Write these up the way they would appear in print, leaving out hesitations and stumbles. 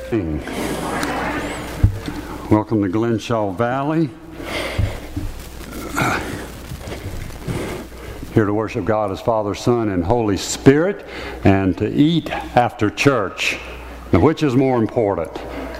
Welcome to Glenshaw Valley. Here to worship God as Father, Son, and Holy Spirit, and to eat after church. Now, which is more important?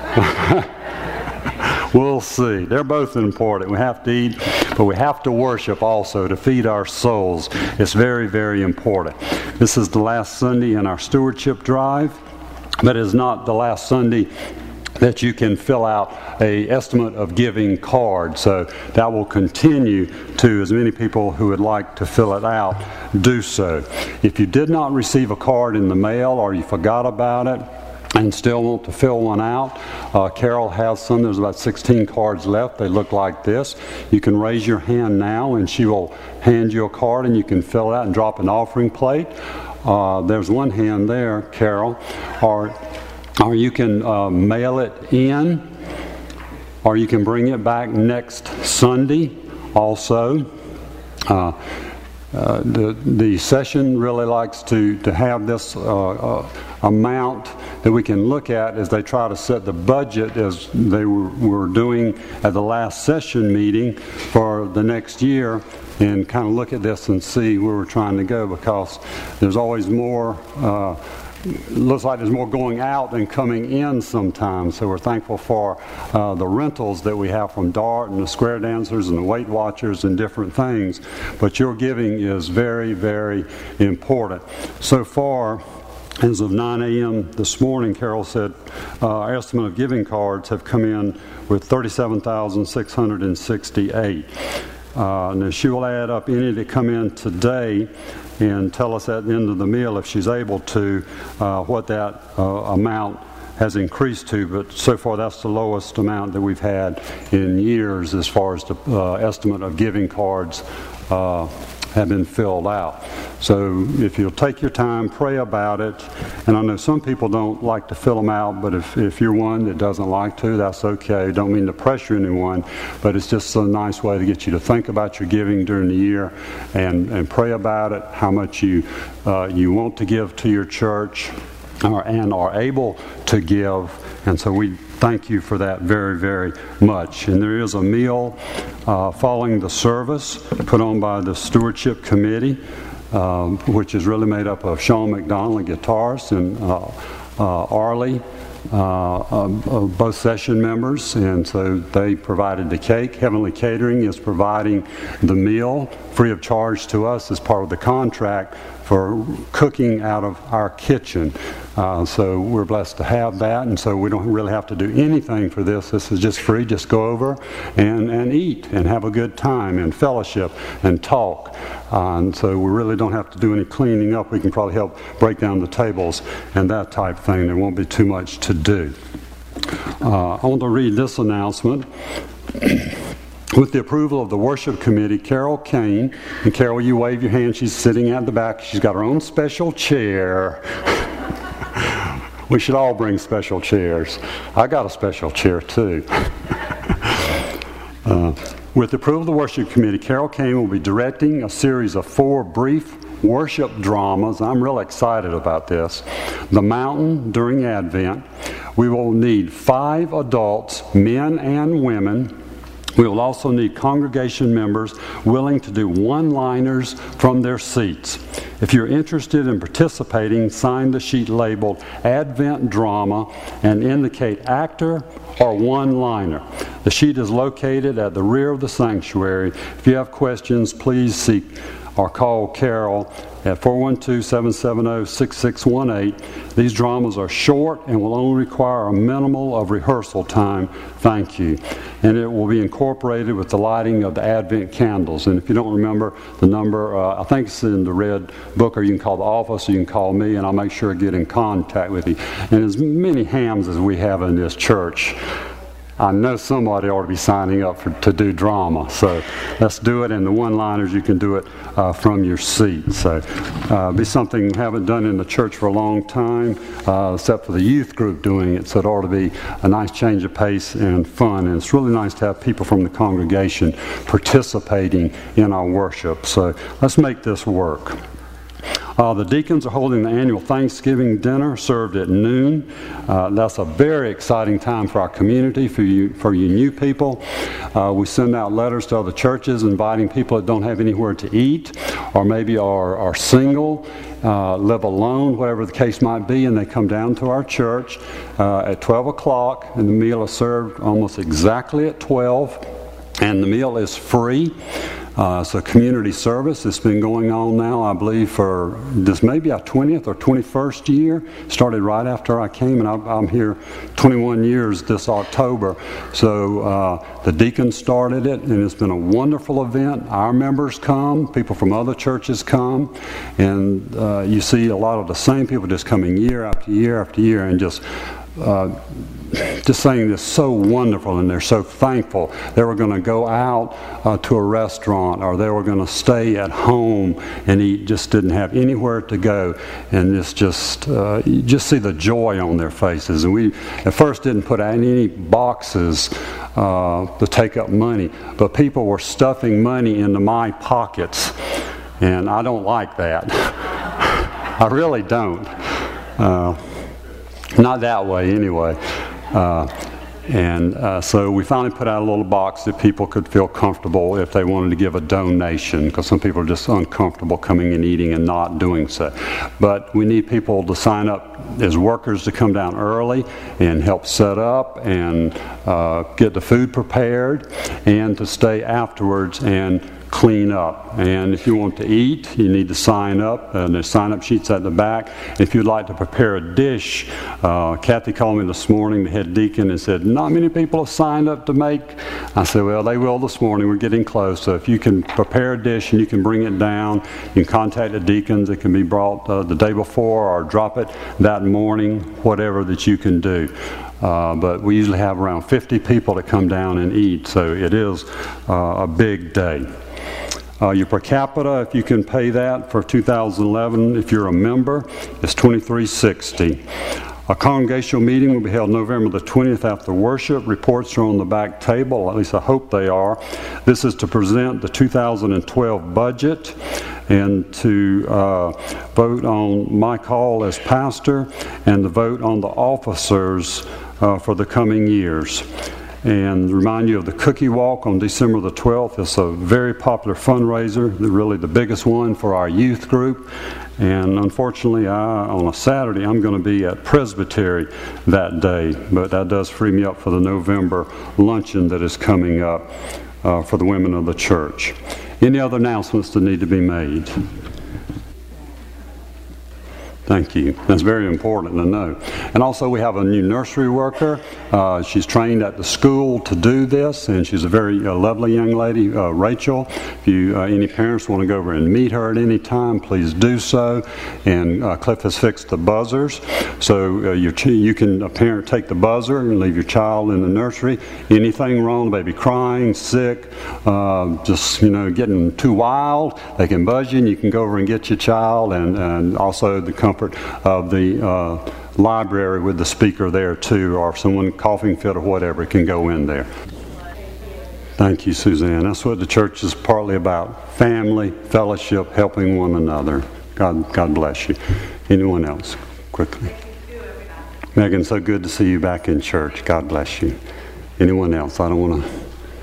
We'll see. They're both important. We have to eat, but we have to worship also to feed our souls. It's very, very important. This is the last Sunday in our stewardship drive, but it's not the last Sunday that you can fill out a estimate of giving card. So that will continue to, as many people who would like to fill it out, do so. If you did not receive a card in the mail or you forgot about it and still want to fill one out, Carol has some. There's about 16 cards left. They look like this. You can raise your hand now and she will hand you a card and you can fill it out and drop an offering plate. There's one hand there, Carol. Or you can mail it in, or you can bring it back next Sunday also. The session really likes to have this amount that we can look at as they try to set the budget as they were doing at the last session meeting for the next year, and kind of look at this and see where we're trying to go, because there's always more looks like there's more going out than coming in sometimes. So we're thankful for the rentals that we have from Dart and the Square Dancers and the Weight Watchers and different things. But your giving is very, very important. So far, as of 9 a.m. this morning, Carol said our estimate of giving cards have come in with 37,668. Now she will add up any that come in today and tell us at the end of the meal, if she's able to, what that amount has increased to. But so far that's the lowest amount that we've had in years as far as the estimate of giving cards have been filled out. So if you'll take your time, pray about it. And I know some people don't like to fill them out, but if you're one that doesn't like to, that's okay. Don't mean to pressure anyone, but it's just a nice way to get you to think about your giving during the year and pray about it, how much you want to give to your church and are able to give. And so we thank you for that very, very much. And there is a meal following the service put on by the Stewardship Committee, which is really made up of Sean McDonald, a guitarist, and Arlie, both session members. And so they provided the cake. Heavenly Catering is providing the meal free of charge to us as part of the contract for cooking out of our kitchen. So we're blessed to have that, and so we don't really have to do anything for this. This is just free. Just go over and eat and have a good time and fellowship and talk. And so we really don't have to do any cleaning up. We can probably help break down the tables and that type of thing. There won't be too much to do. I want to read this announcement. With the approval of the worship committee, Carol Kane, and Carol, you wave your hand. She's sitting at the back. She's got her own special chair. We should all bring special chairs. I got a special chair too. With the approval of the worship committee, Carol Kane will be directing a series of 4 brief worship dramas. I'm real excited about this. The Mountain during Advent. We will need 5 adults, men and women. We will also need congregation members willing to do one-liners from their seats. If you're interested in participating, sign the sheet labeled Advent Drama and indicate actor or one-liner. The sheet is located at the rear of the sanctuary. If you have questions, please seek or call Carol at 412-770-6618. These dramas are short and will only require a minimal of rehearsal time. Thank you. And it will be incorporated with the lighting of the Advent candles. And if you don't remember the number, I think it's in the red book, or you can call the office, or you can call me, and I'll make sure to get in contact with you. And as many hams as we have in this church, I know somebody ought to be signing up to do drama. So let's do it. And the one-liners, you can do it from your seat. So be something we haven't done in the church for a long time, except for the youth group doing it. So it ought to be a nice change of pace and fun. And it's really nice to have people from the congregation participating in our worship. So let's make this work. The deacons are holding the annual Thanksgiving dinner served at noon. That's a very exciting time for our community, for you new people. We send out letters to other churches inviting people that don't have anywhere to eat, or maybe are single, live alone, whatever the case might be, and they come down to our church at 12 o'clock, and the meal is served almost exactly at 12, and the meal is free. It's a community service. It's been going on now, I believe, for this maybe our 20th or 21st year. Started right after I came, and I'm here 21 years this October. So the deacons started it, and it's been a wonderful event. Our members come, people from other churches come, and you see a lot of the same people just coming year after year after year, and just saying this so wonderful, and they're so thankful. They were going to go out to a restaurant, or they were going to stay at home and eat, just didn't have anywhere to go, and you just see the joy on their faces. And we at first didn't put out any boxes to take up money, but people were stuffing money into my pockets, and I don't like that. I really don't. Not that way anyway. So we finally put out a little box that people could feel comfortable if they wanted to give a donation, because some people are just uncomfortable coming and eating and not doing so. But we need people to sign up as workers to come down early and help set up and get the food prepared, and to stay afterwards and clean up. And if you want to eat, you need to sign up. There's sign-up sheets at the back. If you'd like to prepare a dish, Kathy called me this morning, the head deacon, and said, not many people have signed up to make. I said, well, they will this morning. We're getting close. So if you can prepare a dish and you can bring it down, you can contact the deacons. It can be brought the day before, or drop it that morning, whatever that you can do. But we usually have around 50 people that come down and eat, so it is a big day. Your per capita, if you can pay that for 2011, if you're a member, is $23.60. A congregational meeting will be held November the 20th after worship. Reports are on the back table, at least I hope they are. This is to present the 2012 budget and to vote on my call as pastor, and to vote on the officers for the coming years. And remind you of the Cookie Walk on December the 12th. It's a very popular fundraiser, really the biggest one for our youth group. And unfortunately, on a Saturday, I'm going to be at Presbytery that day. But that does free me up for the November luncheon that is coming up for the women of the church. Any other announcements that need to be made? Thank you. That's very important to know. And also we have a new nursery worker. She's trained at the school to do this, and she's a very lovely young lady, Rachel. If any parents want to go over and meet her at any time, please do so. And Cliff has fixed the buzzers. So you can, a parent, take the buzzer and leave your child in the nursery. Anything wrong, baby crying, sick, just getting too wild, they can buzz you, and you can go over and get your child, and also the comfort of the library with the speaker there too, or if someone coughing fit or whatever can go in there. Thank you, Suzanne. That's what the church is partly about: family, fellowship, helping one another. God bless you. Anyone else? Quickly. Megan, so good to see you back in church. God bless you. Anyone else? I don't want to.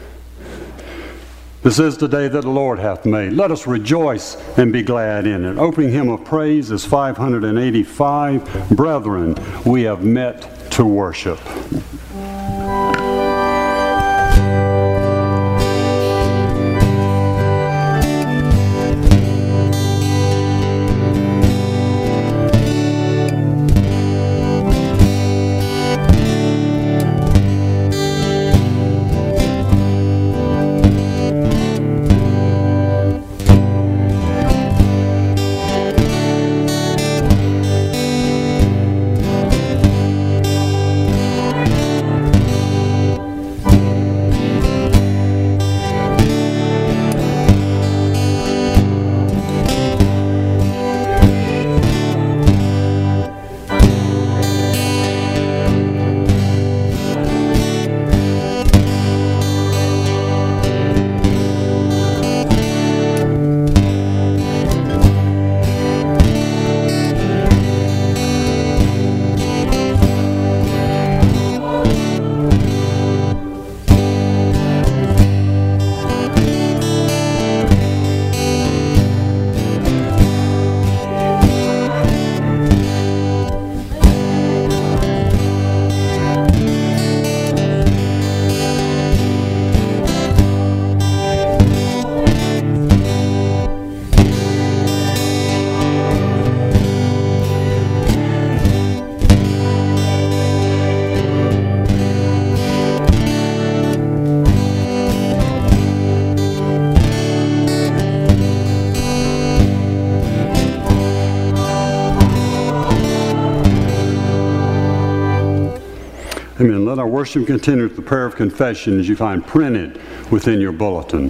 This is the day that the Lord hath made. Let us rejoice and be glad in it. Opening hymn of praise is 585. Brethren, we have met to worship. Amen. Let our worship continue with the prayer of confession as you find printed within your bulletin.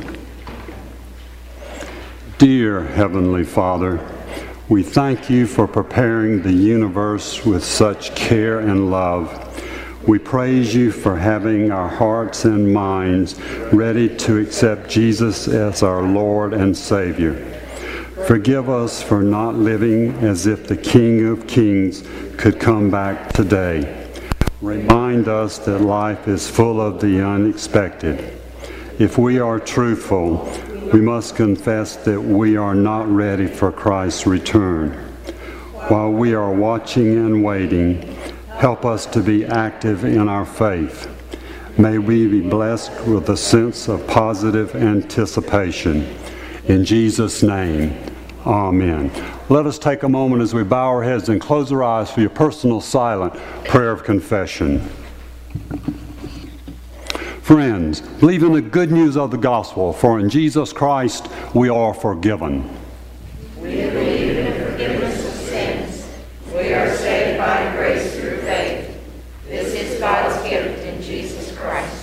Dear Heavenly Father, we thank you for preparing the universe with such care and love. We praise you for having our hearts and minds ready to accept Jesus as our Lord and Savior. Forgive us for not living as if the King of Kings could come back today. Remind us that life is full of the unexpected. If we are truthful, we must confess that we are not ready for Christ's return. While we are watching and waiting, help us to be active in our faith. May we be blessed with a sense of positive anticipation. In Jesus' name, amen. Let us take a moment as we bow our heads and close our eyes for your personal silent prayer of confession. Friends, believe in the good news of the gospel, for in Jesus Christ we are forgiven. We believe in the forgiveness of sins. We are saved by grace through faith. This is God's gift in Jesus Christ.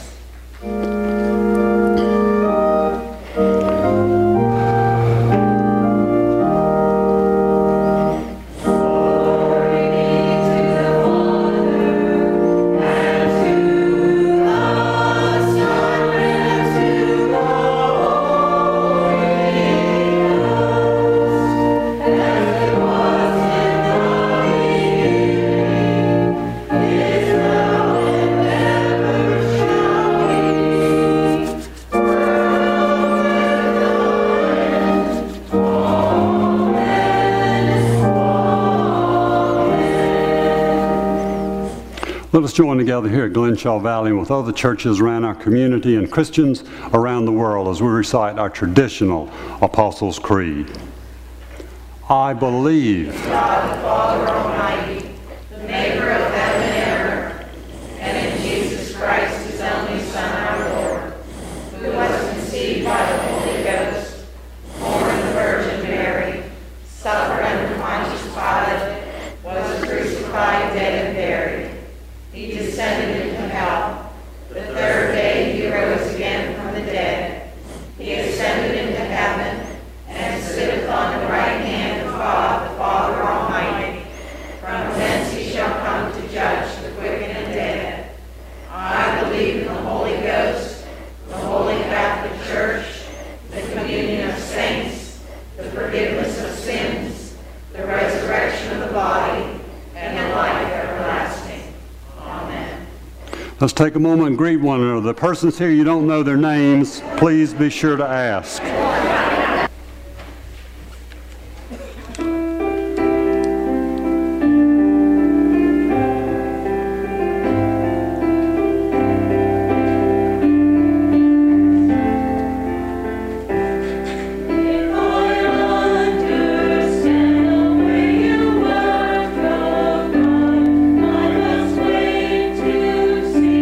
Let us join together here at Glenshaw Valley and with other churches around our community and Christians around the world as we recite our traditional Apostles' Creed. I believe God the Father Almighty, the maker of heaven and earth, and in Jesus Christ, his only Son, our Lord, who was conceived by the Holy Ghost, born of the Virgin Mary, suffered under Pontius Pilate, was crucified, dead, and buried. He descended into hell. The third day he rose again from the dead. He ascended into heaven and sitteth on the right hand of God the Father Almighty. From thence he shall come to judge the quick and the dead. I believe in the Holy Ghost, the Holy Catholic Church, the communion of saints, the forgiveness of sins, the resurrection of the body, and the life everlasting. Amen. Let's take a moment and greet one another. The persons here you don't know their names, please be sure to ask.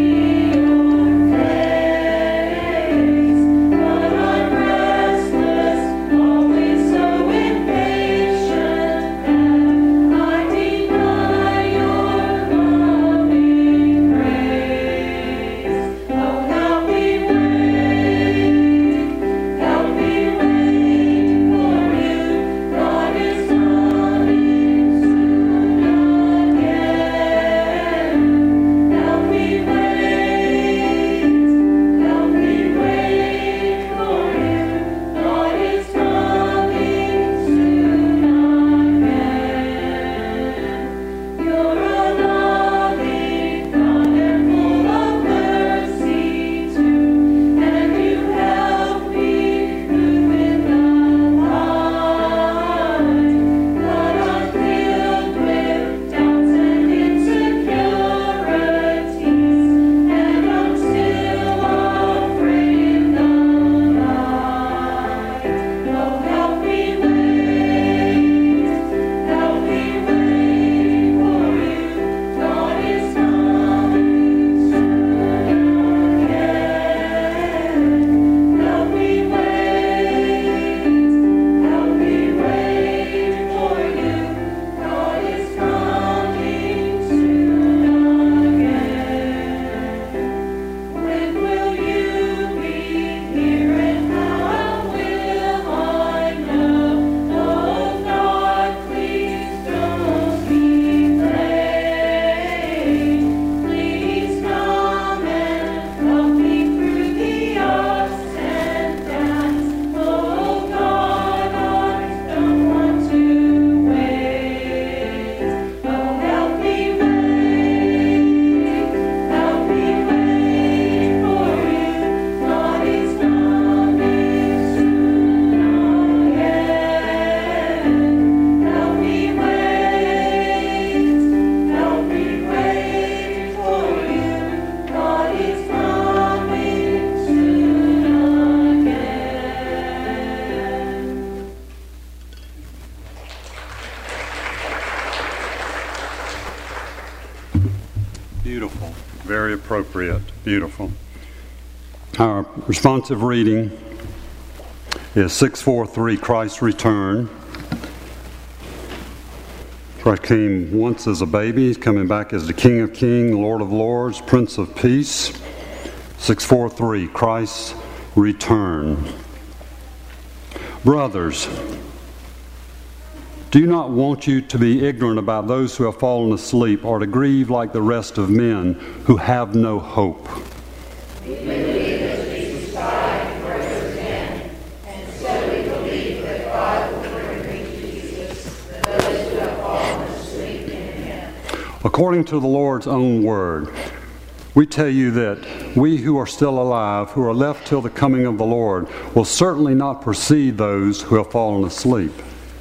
Restless very appropriate. Beautiful. Our responsive reading is 643, Christ's Return. Christ came once as a baby. He's coming back as the King of Kings, Lord of Lords, Prince of Peace. 643, Christ's Return. Brothers, do not want you to be ignorant about those who have fallen asleep, or to grieve like the rest of men who have no hope. We believe that Jesus died for your sin, and so we believe that God will bring to Jesus those who have fallen asleep in Him. According to the Lord's own word, we tell you that we who are still alive, who are left till the coming of the Lord, will certainly not precede those who have fallen asleep.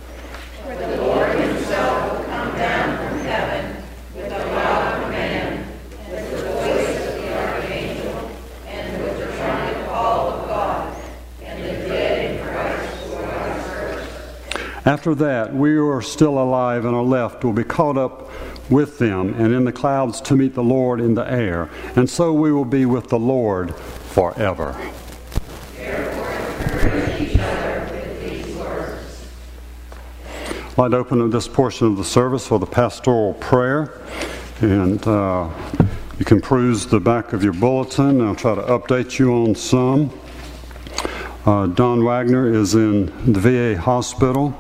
After that, we who are still alive and are left will be caught up with them and in the clouds to meet the Lord in the air, and so we will be with the Lord forever. Therefore, encourage each other with these words. I'd like to open up this portion of the service with a pastoral prayer, and you can peruse the back of your bulletin. I'll try to update you on some. Don Wagner is in the VA hospital.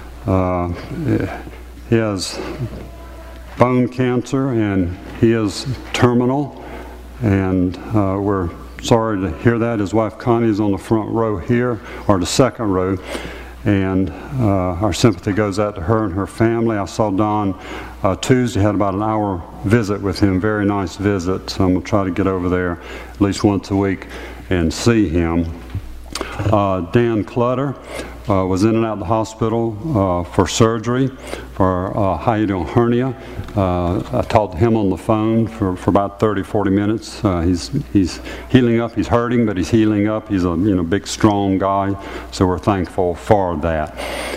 He has bone cancer and he is terminal, and we're sorry to hear that. His wife Connie is on the front row here, or the second row, and our sympathy goes out to her and her family. I saw Don Tuesday, had about an hour visit with him, very nice visit, so I'm going to try to get over there at least once a week and see him. Dan Clutter was in and out of the hospital for surgery for hiatal hernia. I talked to him on the phone for about 30-40 minutes. He's healing up. He's hurting, but he's healing up. He's a big, strong guy, so we're thankful for that.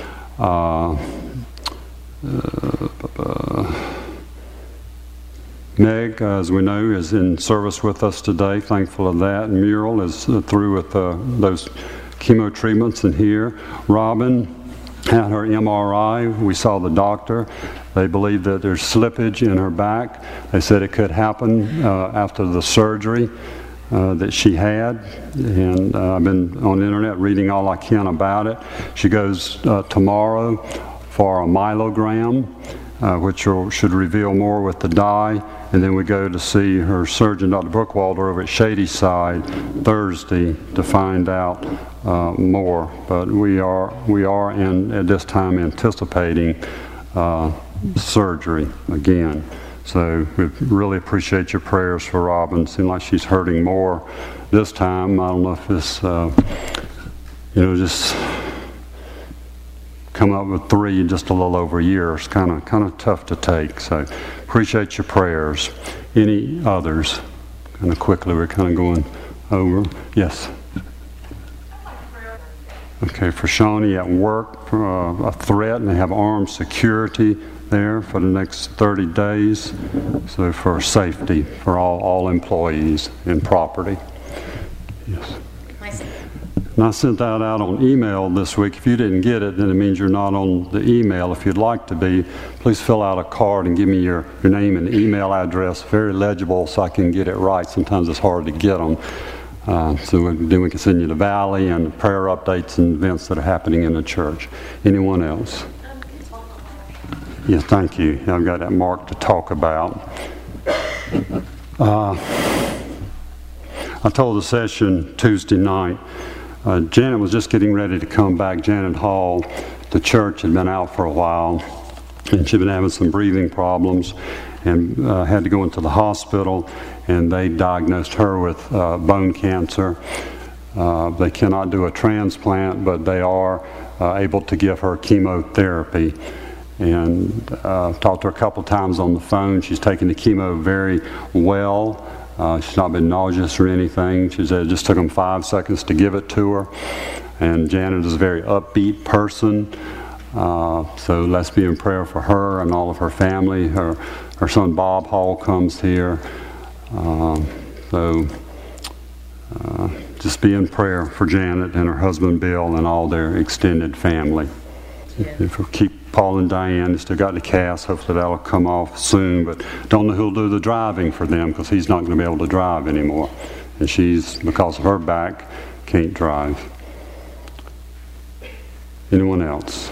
Meg, as we know, is in service with us today. Thankful of that. Muriel is through with those chemo treatments in here. Robin had her MRI. We saw the doctor. They believe that there's slippage in her back. They said it could happen after the surgery that she had. And I've been on the internet reading all I can about it. She goes tomorrow for a myelogram, which should reveal more with the dye. And then we go to see her surgeon, Dr. Bookwalter, over at Shadyside Thursday to find out more. But we are at this time anticipating surgery again. So we really appreciate your prayers for Robin. Seems like she's hurting more this time. I don't know if it's just come up with 3 in just a little over a year. It's kind of tough to take. So appreciate your prayers. Any others? Kind of quickly, we're kind of going over. Yes. Okay, for Shawnee at work, a threat, and they have armed security there for the next 30 days. So for safety for all employees and property. Yes. And I sent that out on email this week. If you didn't get it, then it means you're not on the email. If you'd like to be, please fill out a card and give me your name and email address. Very legible so I can get it right. Sometimes it's hard to get them. So then we can send you the Valley and prayer updates and events that are happening in the church. Anyone else? Yes, thank you. I've got that marked to talk about. I told the session Tuesday night, Janet was just getting ready to come back. Janet Hall, the church had been out for a while, and she'd been having some breathing problems and had to go into the hospital, and they diagnosed her with bone cancer. They cannot do a transplant, but they are able to give her chemotherapy. And talked to her a couple of times on the phone. She's taking the chemo very well. She's not been nauseous or anything. She said it just took them 5 seconds to give it to her. And Janet is a very upbeat person. So let's be in prayer for her and all of her family. Her son Bob Hall comes here. So just be in prayer for Janet and her husband Bill and all their extended family. If we keep Paul and Diane, they still got the cast. Hopefully that'll come off soon, but don't know who'll do the driving for them because he's not going to be able to drive anymore. And she's, because of her back, can't drive. Anyone else?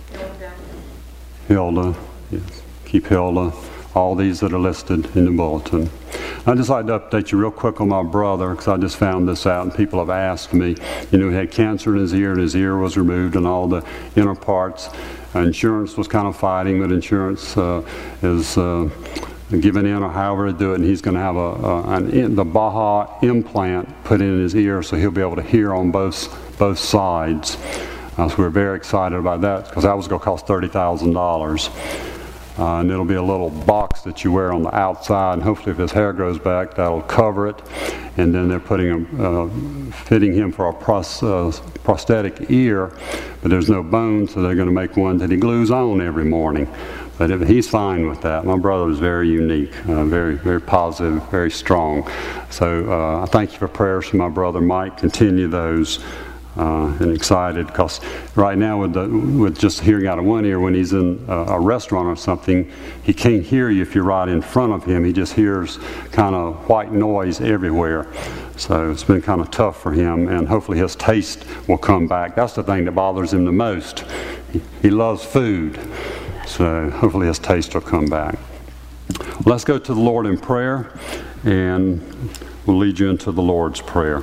Hilda. Yes. Keep Hilda. All these that are listed in the bulletin. I'd just like to update you real quick on my brother, because I just found this out and people have asked me. He had cancer in his ear, and his ear was removed and all the inner parts. Insurance was kind of fighting, but insurance is giving in, or however to do it, and he's going to have the Baha implant put in his ear, so he'll be able to hear on both sides. So we're very excited about that, because that was going to cost $30,000. And it'll be a little box that you wear on the outside, and hopefully if his hair grows back, that'll cover it. And then they're fitting him for a prosthetic ear, but there's no bone, so they're going to make one that he glues on every morning. But he's fine with that. My brother is very unique, very, very positive, very strong. So I thank you for prayers for my brother Mike. Continue those. And excited, because right now with just hearing out of one ear, when he's in a restaurant or something, he can't hear you if you're right in front of him. He just hears kind of white noise everywhere. So it's been kind of tough for him, and hopefully his taste will come back. That's the thing that bothers him the most. He loves food, so hopefully his taste will come back. Well, let's go to the Lord in prayer, and we'll lead you into the Lord's Prayer.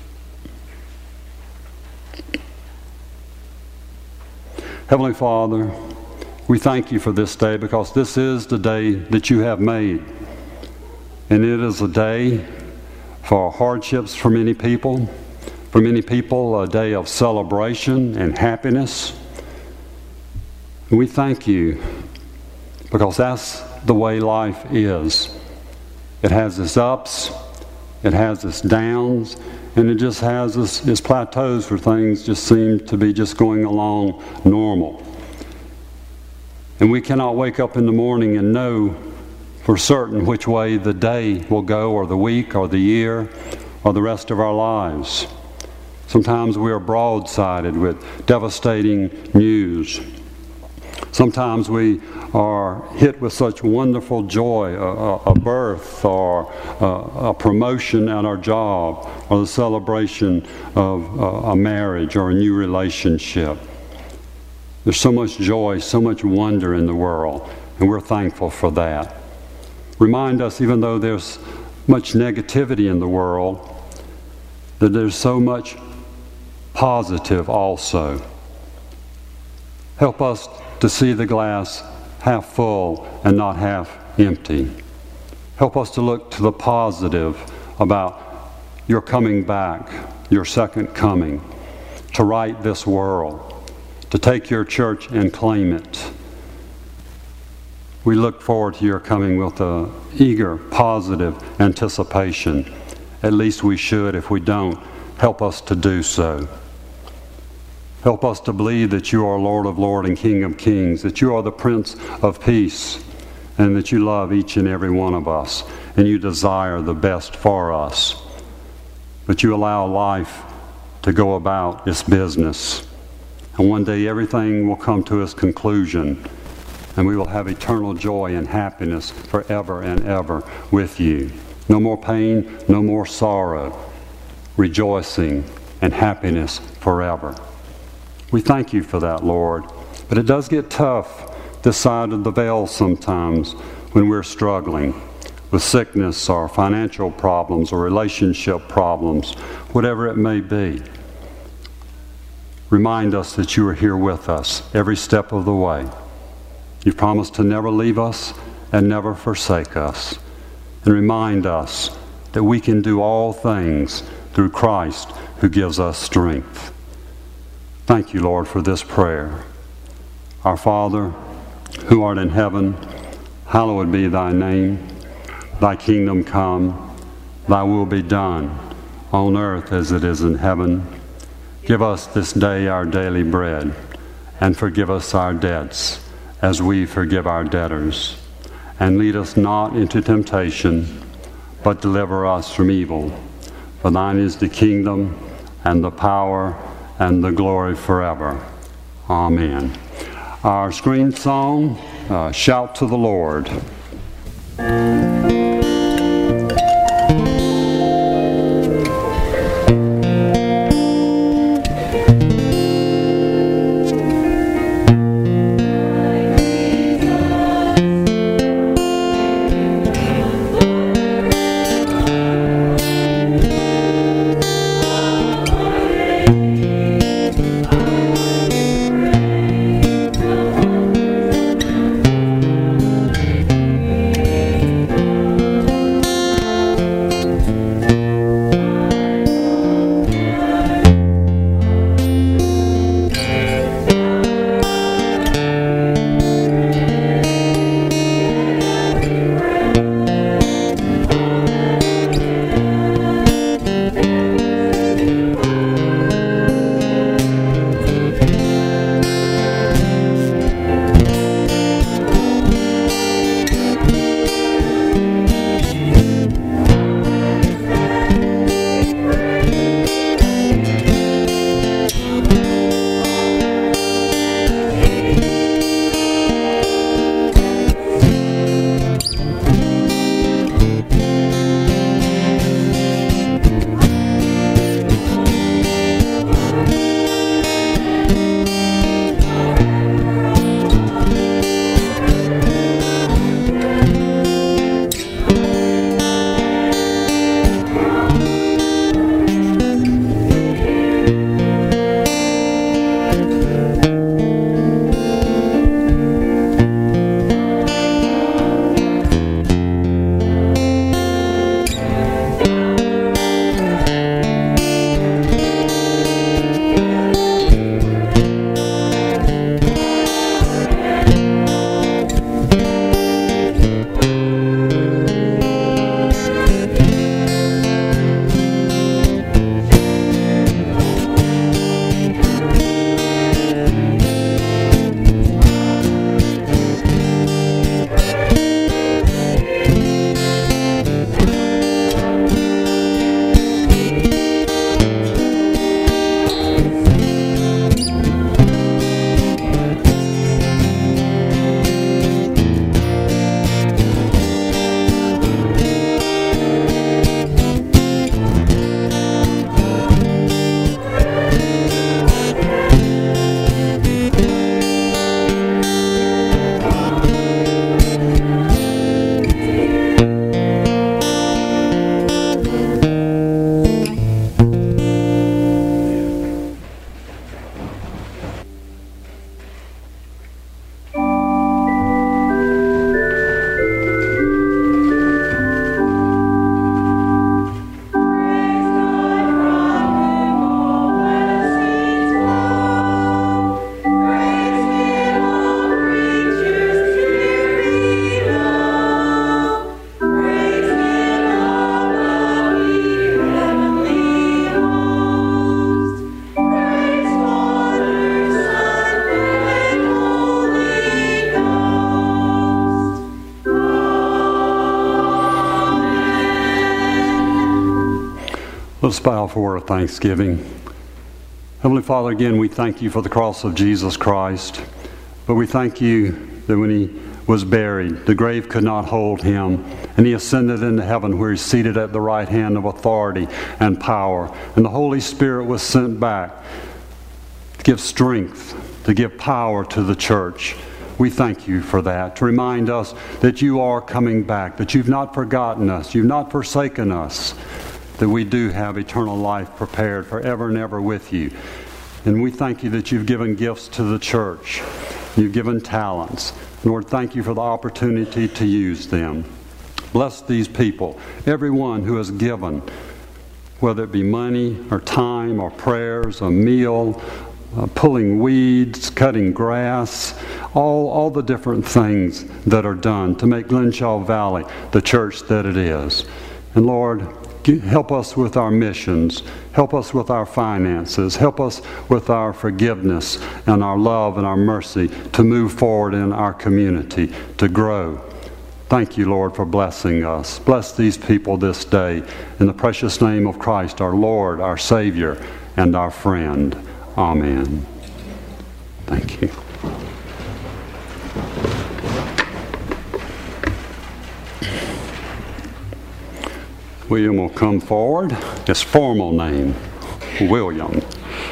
Heavenly Father, we thank you for this day, because this is the day that you have made. And it is a day for hardships for many people. For many people, a day of celebration and happiness. And we thank you, because that's the way life is. It has its ups, it has its downs, and it just has its plateaus where things just seem to be just going along normal. And we cannot wake up in the morning and know for certain which way the day will go, or the week, or the year, or the rest of our lives. Sometimes we are broadsided with devastating news. Sometimes we are hit with such wonderful joy, a birth, or a promotion at our job, or the celebration of a marriage or a new relationship. There's so much joy, so much wonder in the world, and we're thankful for that. Remind us, even though there's much negativity in the world, that there's so much positive also. Help us to see the glass half full and not half empty. Help us to look to the positive about your coming back, your second coming, to right this world, to take your church and claim it. We look forward to your coming with an eager, positive anticipation. At least we should. If we don't, help us to do so. Help us to believe that you are Lord of Lords and King of Kings, that you are the Prince of Peace, and that you love each and every one of us, and you desire the best for us. But you allow life to go about its business. And one day everything will come to its conclusion, and we will have eternal joy and happiness forever and ever with you. No more pain, no more sorrow, rejoicing and happiness forever. We thank you for that, Lord. But it does get tough this side of the veil sometimes when we're struggling with sickness or financial problems or relationship problems, whatever it may be. Remind us that you are here with us every step of the way. You've promised to never leave us and never forsake us. And remind us that we can do all things through Christ who gives us strength. Thank you, Lord, for this prayer. Our Father, who art in heaven, hallowed be thy name. Thy kingdom come, thy will be done, on earth as it is in heaven. Give us this day our daily bread, and forgive us our debts, as we forgive our debtors. And lead us not into temptation, but deliver us from evil. For thine is the kingdom, and the power, and the glory forever. Amen. Our screen song, Shout to the Lord. Let's bow for a word of thanksgiving. Heavenly Father, again, we thank you for the cross of Jesus Christ. But we thank you that when he was buried, the grave could not hold him, and he ascended into heaven where he's seated at the right hand of authority and power. And the Holy Spirit was sent back to give strength, to give power to the church. We thank you for that, to remind us that you are coming back, that you've not forgotten us, you've not forsaken us, that we do have eternal life prepared forever and ever with you. And we thank you that you've given gifts to the church. You've given talents. Lord, thank you for the opportunity to use them. Bless these people, everyone who has given, whether it be money or time or prayers, a meal, pulling weeds, cutting grass, all the different things that are done to make Glenshaw Valley the church that it is. And Lord, help us with our missions. Help us with our finances. Help us with our forgiveness and our love and our mercy to move forward in our community, to grow. Thank you, Lord, for blessing us. Bless these people this day in the precious name of Christ, our Lord, our Savior, and our friend. Amen. Thank you. William will come forward. His formal name, William.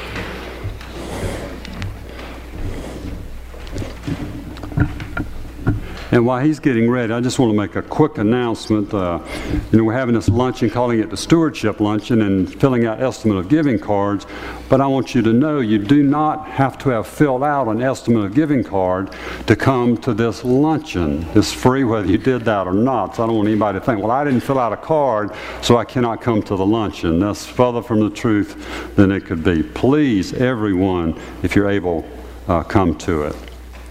And while he's getting ready, I just want to make a quick announcement. We're having this luncheon, calling it the Stewardship Luncheon, and filling out estimate of giving cards. But I want you to know you do not have to have filled out an estimate of giving card to come to this luncheon. It's free whether you did that or not. So I don't want anybody to think, well, I didn't fill out a card, so I cannot come to the luncheon. That's further from the truth than it could be. Please, everyone, if you're able, come to it.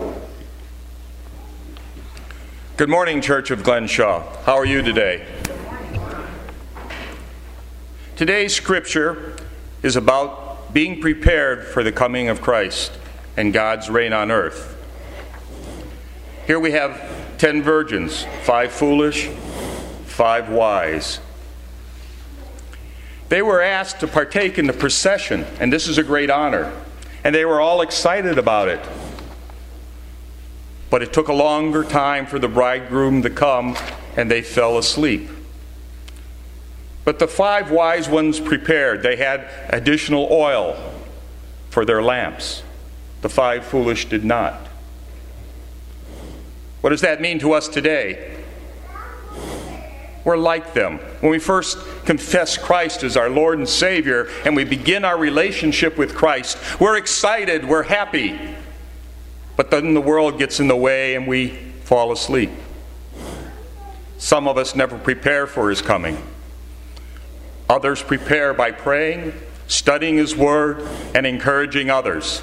Good morning, Church of Glenshaw. How are you today? Today's scripture is about being prepared for the coming of Christ and God's reign on earth. Here we have 10 virgins, 5 foolish, 5 wise. They were asked to partake in the procession, and this is a great honor, and they were all excited about it. But it took a longer time for the bridegroom to come, and they fell asleep. But the 5 wise ones prepared. They had additional oil for their lamps. The 5 foolish did not. What does that mean to us today? We're like them. When we first confess Christ as our Lord and Savior, and we begin our relationship with Christ, we're excited, we're happy. But then the world gets in the way and we fall asleep. Some of us never prepare for His coming. Others prepare by praying, studying His Word, and encouraging others.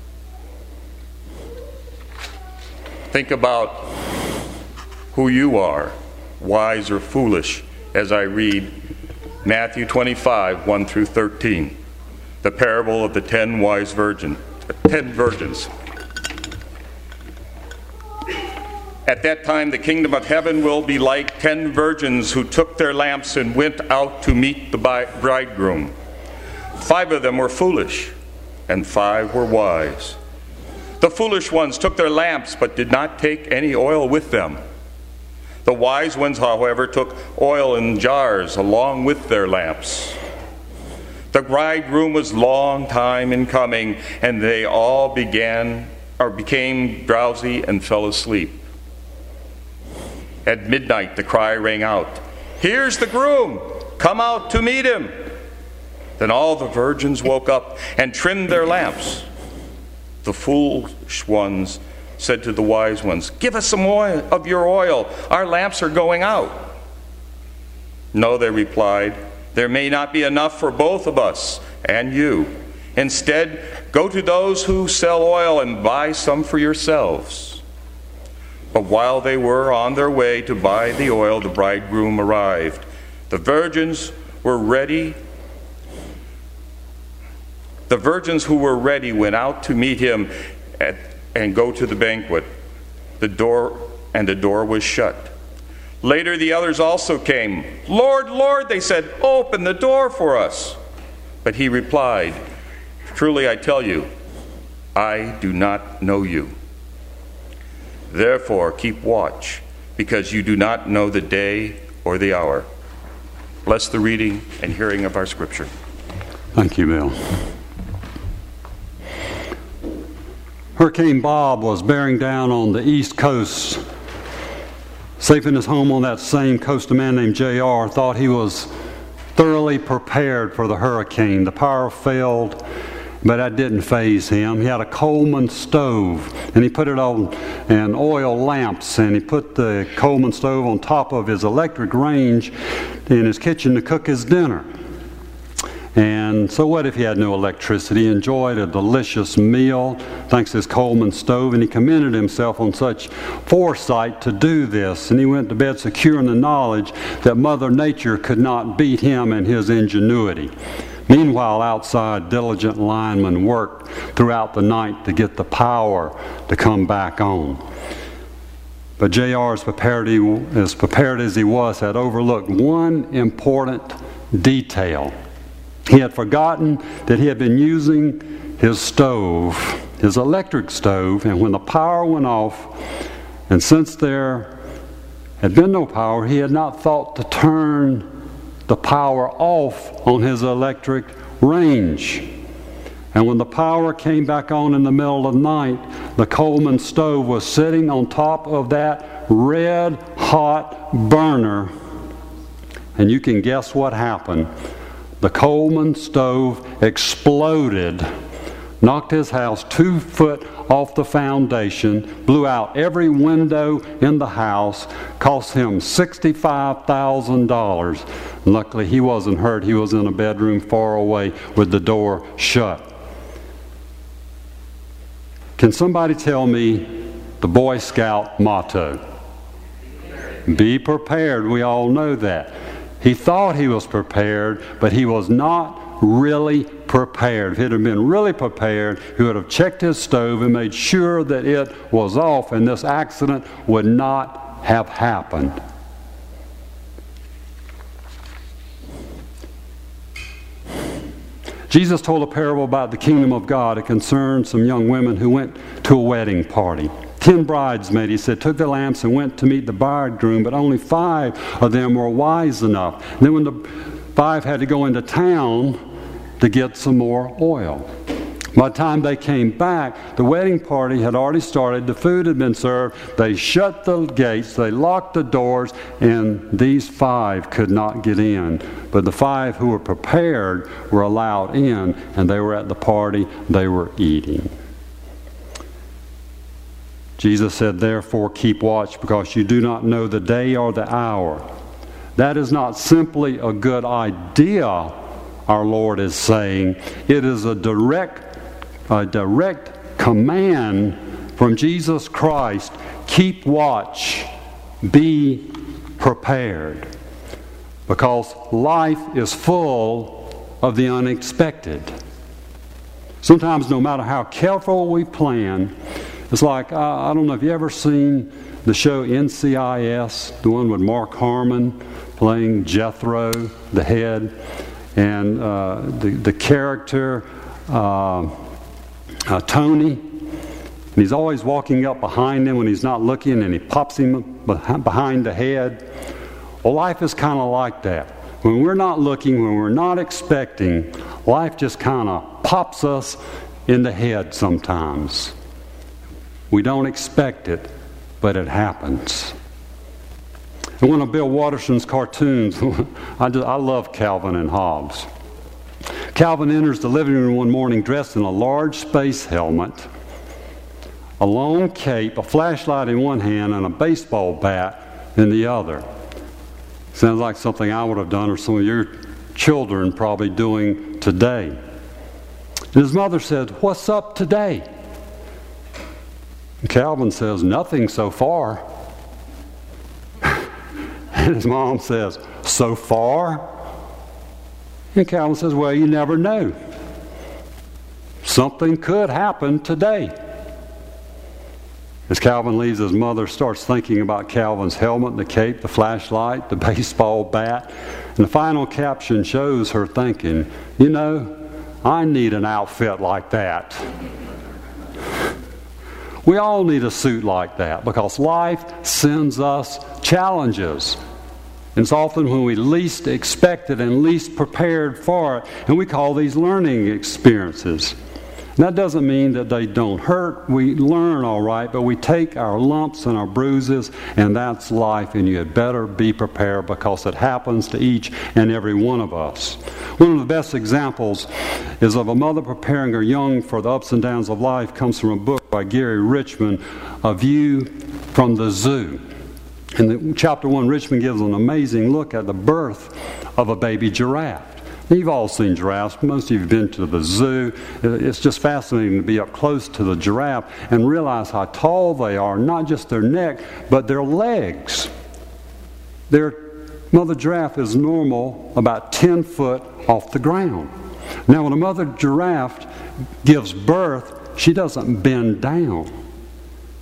Think about who you are, wise or foolish, as I read Matthew 25, 1 through 13, the parable of the 10 virgins. At that time, the kingdom of heaven will be like 10 virgins who took their lamps and went out to meet the bridegroom. 5 of them were foolish, and 5 were wise. The foolish ones took their lamps, but did not take any oil with them. The wise ones, however, took oil in jars along with their lamps. The bridegroom was long time in coming, and they all became drowsy and fell asleep. At midnight, the cry rang out, "Here's the groom! Come out to meet him!" Then all the virgins woke up and trimmed their lamps. The foolish ones said to the wise ones, "Give us some oil of your oil. Our lamps are going out." "No," they replied, "there may not be enough for both of us and you. Instead, go to those who sell oil and buy some for yourselves." But while they were on their way to buy the oil, the bridegroom arrived. The virgins were ready. The virgins who were ready went out to meet him and go to the banquet. The door was shut. Later the others also came. "Lord, Lord," they said, "open the door for us." But he replied, "Truly I tell you, I do not know you. Therefore keep watch, because you do not know the day or the hour." Bless the reading and hearing of our scripture. Thank you, Bill. Hurricane Bob was bearing down on the East Coast. Safe in his home on that same coast, a man named J.R. thought he was thoroughly prepared for the hurricane. The power failed, but that didn't faze him. He had a Coleman stove, and he put it on and oil lamps, and he put the Coleman stove on top of his electric range in his kitchen to cook his dinner. And so what if he had no electricity? He enjoyed a delicious meal thanks to his Coleman stove, and he commended himself on such foresight to do this. And he went to bed secure in the knowledge that Mother Nature could not beat him and his ingenuity. Meanwhile, outside, diligent linemen worked throughout the night to get the power to come back on. But J.R., as prepared as he was, had overlooked one important detail. He had forgotten that he had been using his stove, his electric stove, and when the power went off, and since there had been no power, he had not thought to turn the power off on his electric range. And when the power came back on in the middle of the night, the Coleman stove was sitting on top of that red hot burner. And you can guess what happened. The Coleman stove exploded, knocked his house 2 foot off the foundation, blew out every window in the house, cost him $65,000. Luckily, he wasn't hurt. He was in a bedroom far away with the door shut. Can somebody tell me the Boy Scout motto? Be prepared. We all know that. He thought he was prepared, but he was not really prepared. If he had been really prepared, he would have checked his stove and made sure that it was off, and this accident would not have happened. Jesus told a parable about the kingdom of God. It concerned some young women who went to a wedding party. 10 bridesmaids, he said, took their lamps and went to meet the bridegroom, but only 5 of them were wise enough. And then when the 5 had to go into town to get some more oil. By the time they came back, the wedding party had already started, the food had been served, they shut the gates, they locked the doors, and these 5 could not get in. But the 5 who were prepared were allowed in, and they were at the party, they were eating. Jesus said, therefore keep watch, because you do not know the day or the hour. That is not simply a good idea, our Lord is saying. It is a direct command from Jesus Christ. Keep watch. Be prepared. Because life is full of the unexpected. Sometimes, no matter how careful we plan, it's like, I don't know if you ever seen the show NCIS, the one with Mark Harmon playing Jethro, the head, and the character Tony. And he's always walking up behind him when he's not looking, and he pops him behind the head. Well, life is kind of like that. When we're not looking, when we're not expecting, life just kind of pops us in the head sometimes. We don't expect it, but it happens. And one of Bill Watterson's cartoons, I love Calvin and Hobbes. Calvin enters the living room one morning dressed in a large space helmet, a long cape, a flashlight in one hand, and a baseball bat in the other. Sounds like something I would have done, or some of your children probably doing today. And his mother said, "What's up today?" And Calvin says, "Nothing so far." And his mom says, "So far?" And Calvin says, "Well, you never know. Something could happen today." As Calvin leaves, his mother starts thinking about Calvin's helmet, the cape, the flashlight, the baseball bat. And the final caption shows her thinking, "You know, I need an outfit like that." We all need a suit like that because life sends us challenges. And it's often when we least expect it and least prepared for it. And we call these learning experiences. And that doesn't mean that they don't hurt. We learn all right, but we take our lumps and our bruises, and that's life. And you had better be prepared because it happens to each and every one of us. One of the best examples is of a mother preparing her young for the ups and downs of life comes from a book by Gary Richmond, A View from the Zoo. In chapter 1, Richmond gives an amazing look at the birth of a baby giraffe. You've all seen giraffes. Most of you have been to the zoo. It's just fascinating to be up close to the giraffe and realize how tall they are, not just their neck, but their legs. Their mother giraffe is normal about 10 foot off the ground. Now, when a mother giraffe gives birth, she doesn't bend down.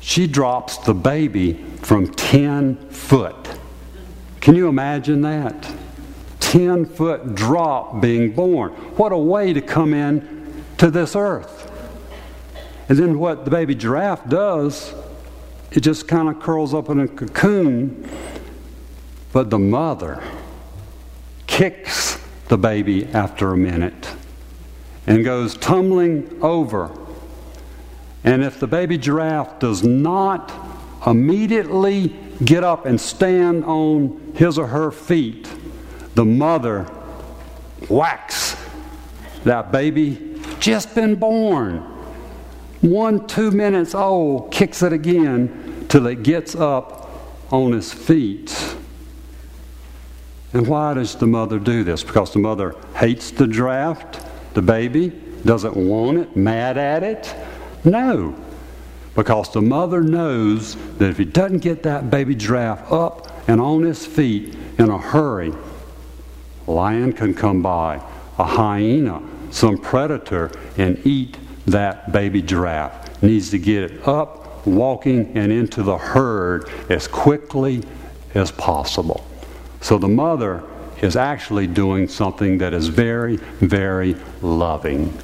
she drops the baby from 10 foot. Can you imagine that? 10-foot drop being born. What a way to come in to this earth. And then what the baby giraffe does, it just kind of curls up in a cocoon, but the mother kicks the baby after a minute and goes tumbling over. And if the baby giraffe does not immediately get up and stand on his or her feet, the mother whacks that baby just been born, 1-2 minutes old, kicks it again till it gets up on its feet. And why does the mother do this? Because the mother hates the giraffe, the baby, doesn't want it, mad at it? No. Because the mother knows that if he doesn't get that baby giraffe up and on his feet in a hurry, a lion can come by, a hyena, some predator, and eat that baby giraffe. Needs to get it up, walking, and into the herd as quickly as possible. So the mother is actually doing something that is very, very loving.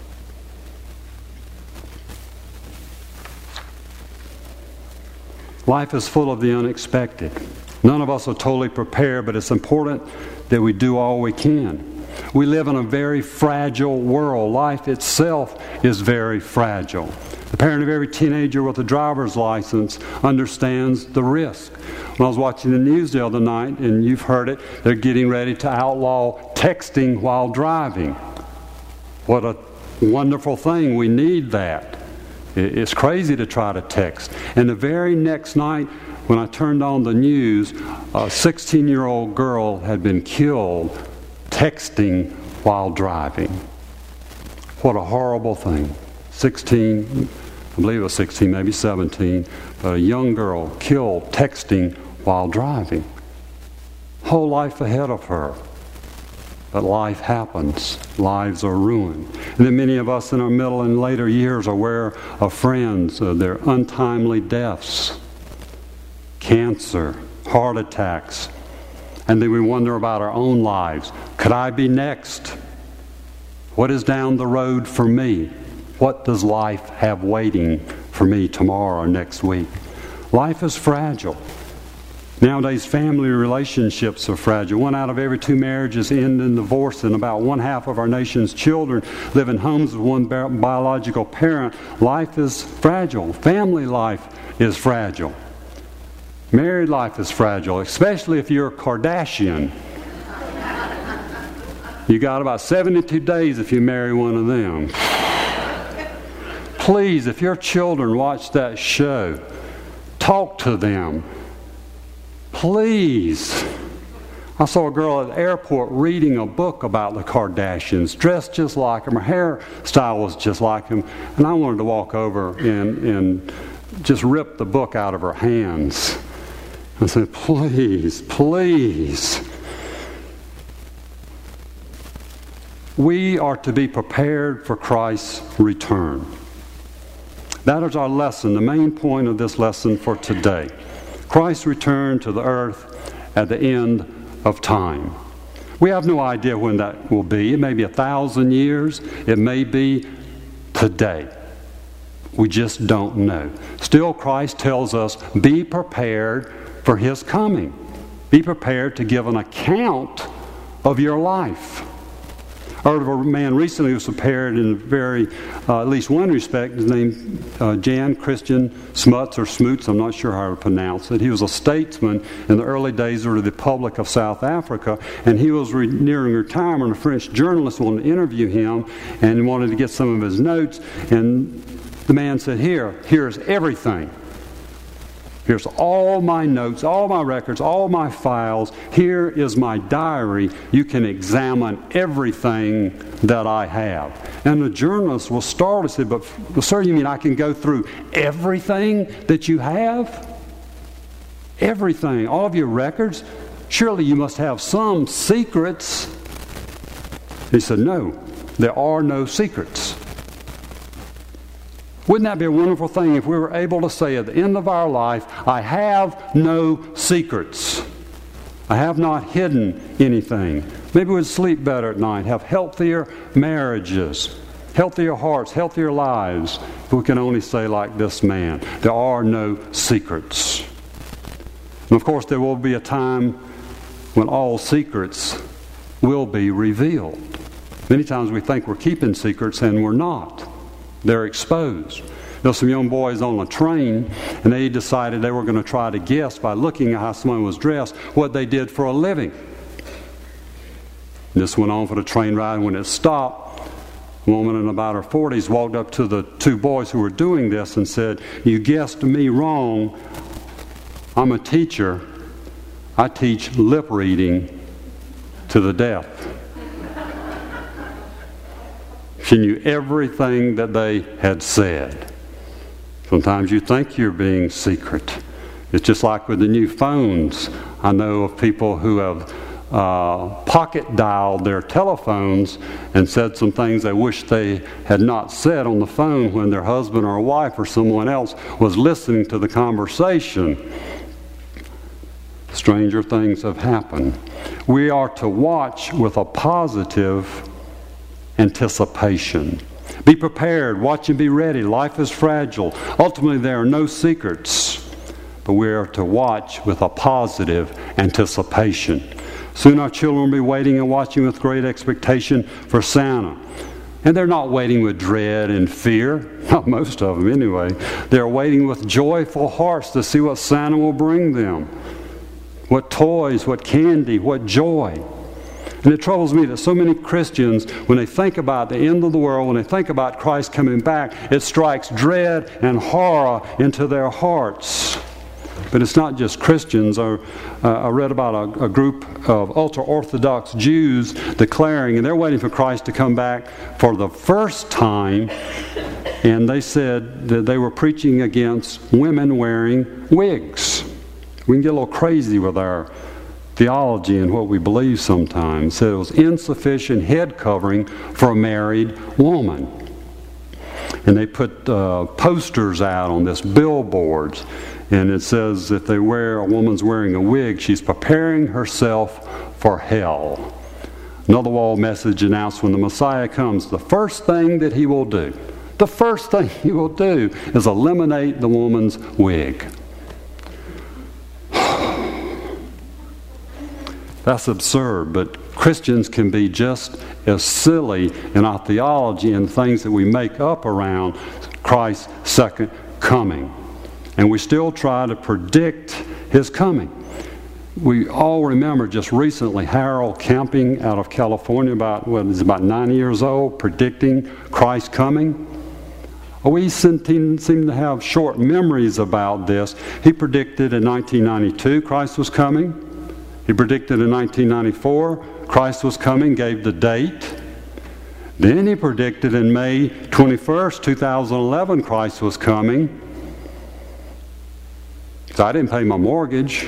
Life is full of the unexpected. None of us are totally prepared, but it's important that we do all we can. We live in a very fragile world. Life itself is very fragile. The parent of every teenager with a driver's license understands the risk. When I was watching the news the other night, and you've heard it, they're getting ready to outlaw texting while driving. What a wonderful thing. We need that. It's crazy to try to text. And the very next night, when I turned on the news, a 16-year-old girl had been killed texting while driving. What a horrible thing. 16, I believe it was 16, maybe 17, but a young girl killed texting while driving. Whole life ahead of her. But life happens. Lives are ruined. And then many of us in our middle and later years are aware of friends, their untimely deaths, cancer, heart attacks. And then we wonder about our own lives. Could I be next? What is down the road for me? What does life have waiting for me tomorrow or next week? Life is fragile. Nowadays, family relationships are fragile. 1 out of every 2 marriages end in divorce, and about 1/2 of our nation's children live in homes with one biological parent. Life is fragile. Family life is fragile. Married life is fragile, especially if you're a Kardashian. You got about 72 days if you marry one of them. Please, if your children watch that show, talk to them. Please. I saw a girl at the airport reading a book about the Kardashians, dressed just like them. Her hairstyle was just like them. And I wanted to walk over and just rip the book out of her hands. I said, please, please. We are to be prepared for Christ's return. That is our lesson, the main point of this lesson for today. Christ's return to the earth at the end of time. We have no idea when that will be. It may be 1,000 years. It may be today. We just don't know. Still, Christ tells us, be prepared for His coming. Be prepared to give an account of your life. I heard of a man recently who was prepared in very, at least one respect. His name Jan Christian Smuts or Smuts, I'm not sure how to pronounce it. He was a statesman in the early days of the Republic of South Africa, and he was nearing retirement. A French journalist wanted to interview him and wanted to get some of his notes, and the man said, here's everything. Here's all my notes, all my records, all my files. Here is my diary. You can examine everything that I have. And the journalist was startled and said, but sir, you mean I can go through everything that you have? Everything, all of your records? Surely you must have some secrets. He said, no, there are no secrets. Wouldn't that be a wonderful thing if we were able to say at the end of our life, I have no secrets. I have not hidden anything. Maybe we'd sleep better at night, have healthier marriages, healthier hearts, healthier lives. If we can only say like this man, there are no secrets. And of course there will be a time when all secrets will be revealed. Many times we think we're keeping secrets and we're not. They're exposed. There's some young boys on a train, and they decided they were going to try to guess by looking at how someone was dressed what they did for a living. This went on for the train ride, and when it stopped, a woman in about her 40s walked up to the two boys who were doing this and said, "You guessed me wrong. I'm a teacher. I teach lip reading to the deaf." She knew everything that they had said. Sometimes you think you're being secret. It's just like with the new phones. I know of people who have pocket dialed their telephones and said some things they wish they had not said on the phone when their husband or wife or someone else was listening to the conversation. Stranger things have happened. We are to watch with a positive anticipation. Be prepared, watch and be ready. Life is fragile. Ultimately, there are no secrets, but we are to watch with a positive anticipation. Soon our children will be waiting and watching with great expectation for Santa. And they're not waiting with dread and fear, not most of them anyway. They're waiting with joyful hearts to see what Santa will bring them. What toys, what candy, what joy. And it troubles me that so many Christians, when they think about the end of the world, when they think about Christ coming back, it strikes dread and horror into their hearts. But it's not just Christians. I read about a group of ultra-Orthodox Jews declaring, and they're waiting for Christ to come back for the first time, and they said that they were preaching against women wearing wigs. We can get a little crazy with our theology and what we believe sometimes. Said it was insufficient head covering for a married woman. And they put posters out on this, billboards, and it says if a woman's wearing a wig, she's preparing herself for hell. Another wall message announced when the Messiah comes, the first thing he will do is eliminate the woman's wig. That's absurd, but Christians can be just as silly in our theology and things that we make up around Christ's second coming. And we still try to predict His coming. We all remember just recently Harold Camping out of California, about 9 years old, predicting Christ's coming. We seem to have short memories about this. He predicted in 1992 Christ was coming. He predicted in 1994 Christ was coming, gave the date. Then he predicted in May 21st, 2011, Christ was coming. So I didn't pay my mortgage.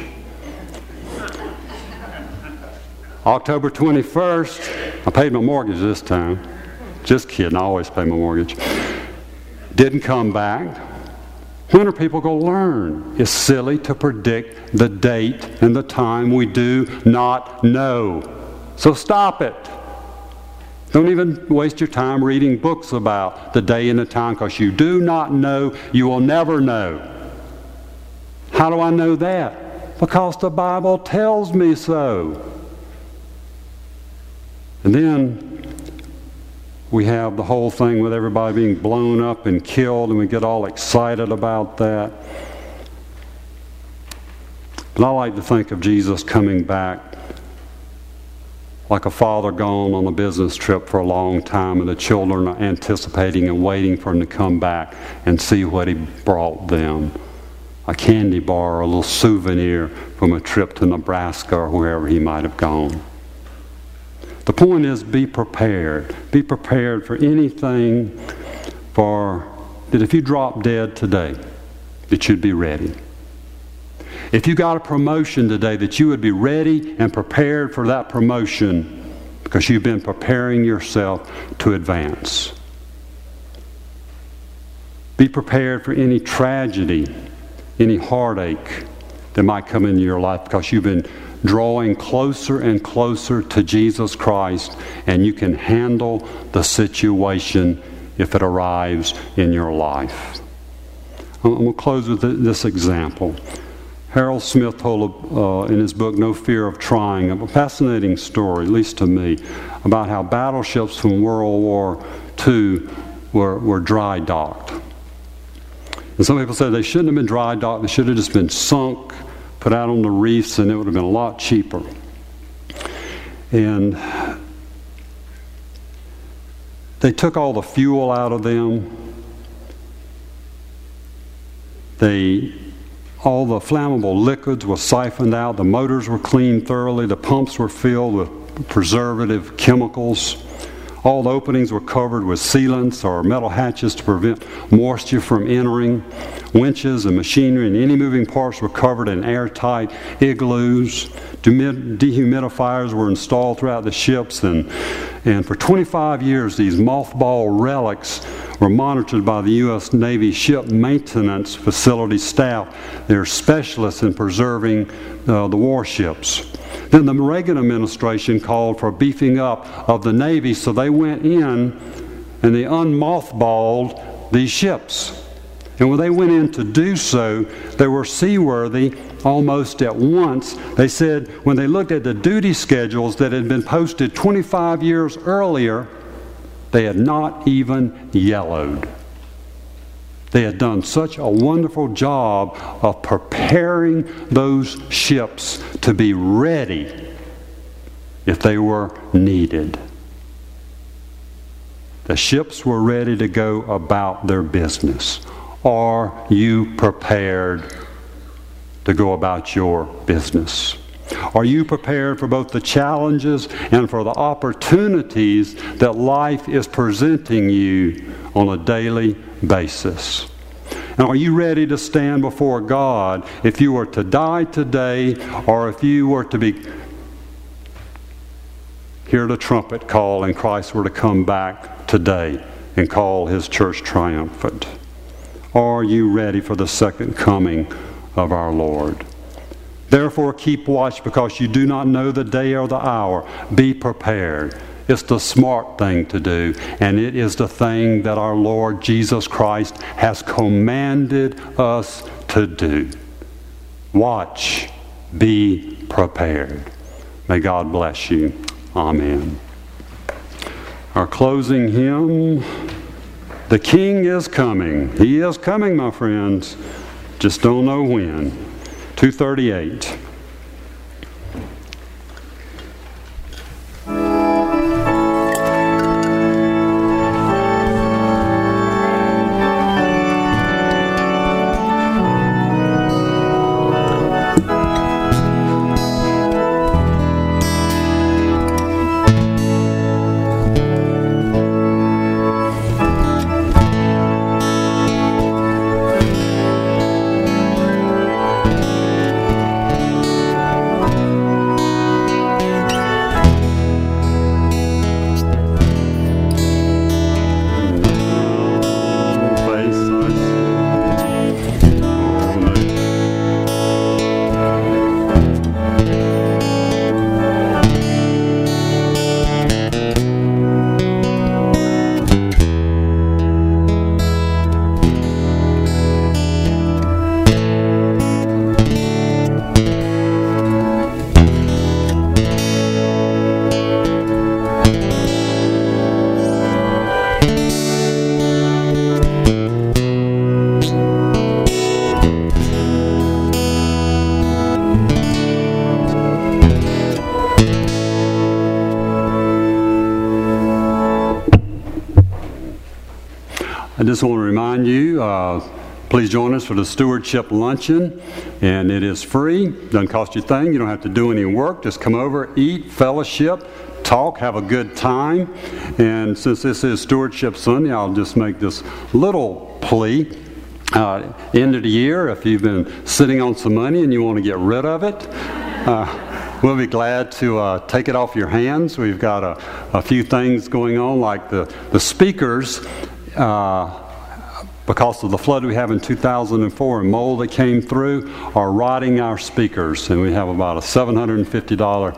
October 21st, I paid my mortgage this time. Just kidding, I always pay my mortgage. Didn't come back. When are people going to learn? It's silly to predict the date and the time we do not know. So stop it. Don't even waste your time reading books about the day and the time, because you do not know, you will never know. How do I know that? Because the Bible tells me so. And then we have the whole thing with everybody being blown up and killed, and we get all excited about that. But I like to think of Jesus coming back like a father gone on a business trip for a long time, and the children are anticipating and waiting for him to come back and see what he brought them. A candy bar or a little souvenir from a trip to Nebraska or wherever he might have gone. The point is, be prepared. Be prepared for anything, that if you drop dead today, that you'd be ready. If you got a promotion today, that you would be ready and prepared for that promotion, because you've been preparing yourself to advance. Be prepared for any tragedy, any heartache that might come into your life, because you've been drawing closer and closer to Jesus Christ, and you can handle the situation if it arrives in your life. I'm going to close with this example. Harold Smith told in his book, No Fear of Trying, a fascinating story, at least to me, about how battleships from World War II were dry docked. And some people said they shouldn't have been dry docked, they should have just been sunk, put out on the reefs, and it would have been a lot cheaper. And they took all the fuel out of them. All the flammable liquids were siphoned out. The motors were cleaned thoroughly. The pumps were filled with preservative chemicals. All the openings were covered with sealants or metal hatches to prevent moisture from entering. Winches and machinery and any moving parts were covered in airtight igloos. Dehumidifiers were installed throughout the ships, and for 25 years these mothball relics were monitored by the U.S. Navy Ship Maintenance Facility staff. They're specialists in preserving the warships. Then the Reagan administration called for beefing up of the Navy, so they went in and they unmothballed these ships. And when they went in to do so, they were seaworthy almost at once. They said when they looked at the duty schedules that had been posted 25 years earlier, they had not even yellowed. They had done such a wonderful job of preparing those ships to be ready if they were needed. The ships were ready to go about their business. Are you prepared to go about your business? Are you prepared for both the challenges and for the opportunities that life is presenting you on a daily basis? And are you ready to stand before God if you were to die today, or if you were to hear the trumpet call and Christ were to come back today and call His church triumphant? Are you ready for the second coming of our Lord? Therefore keep watch, because you do not know the day or the hour. Be prepared. It's the smart thing to do, and it is the thing that our Lord Jesus Christ has commanded us to do. Watch. Be prepared. May God bless you. Amen. Our closing hymn, The King is Coming. He is coming, my friends. Just don't know when. 238. I just want to remind you, please join us for the Stewardship Luncheon, and it is free. Doesn't cost you a thing. You don't have to do any work. Just come over, eat, fellowship, talk, have a good time. And since this is Stewardship Sunday, I'll just make this little plea. End of the year, if you've been sitting on some money and you want to get rid of it, we'll be glad to take it off your hands. We've got a few things going on, like the speakers, because of the flood we have in 2004 and mold that came through, are rotting our speakers. And we have about a $750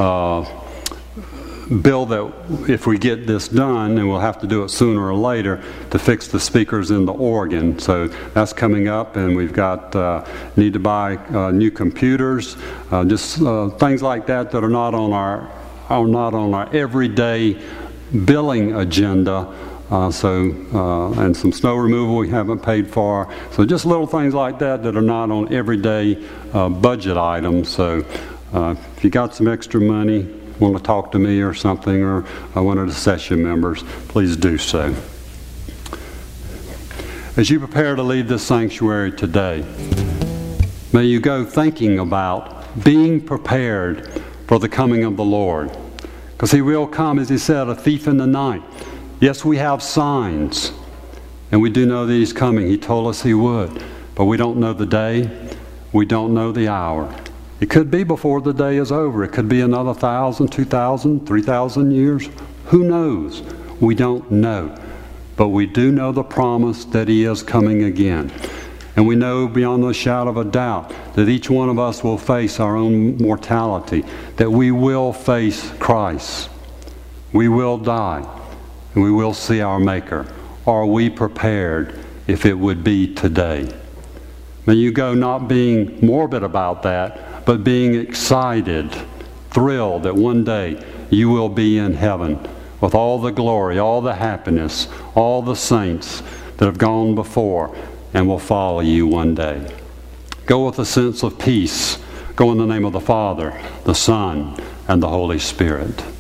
bill that if we get this done, and we'll have to do it sooner or later, to fix the speakers in the organ. So that's coming up, and we've got need to buy new computers, just things like that that are not on our everyday billing agenda. And some snow removal we haven't paid for. So just little things like that that are not on everyday budget items. So if you got some extra money, want to talk to me or something, or one of the session members, please do so. As you prepare to leave this sanctuary today, may you go thinking about being prepared for the coming of the Lord. Because He will come, as He said, a thief in the night. Yes, we have signs, and we do know that He's coming. He told us He would, but we don't know the day. We don't know the hour. It could be before the day is over. It could be another 1,000, 2,000, 3,000 years. Who knows? We don't know. But we do know the promise that He is coming again. And we know beyond a shadow of a doubt that each one of us will face our own mortality, that we will face Christ. We will die, and we will see our Maker. Are we prepared if it would be today? May you go not being morbid about that, but being excited, thrilled that one day you will be in heaven with all the glory, all the happiness, all the saints that have gone before and will follow you one day. Go with a sense of peace. Go in the name of the Father, the Son, and the Holy Spirit.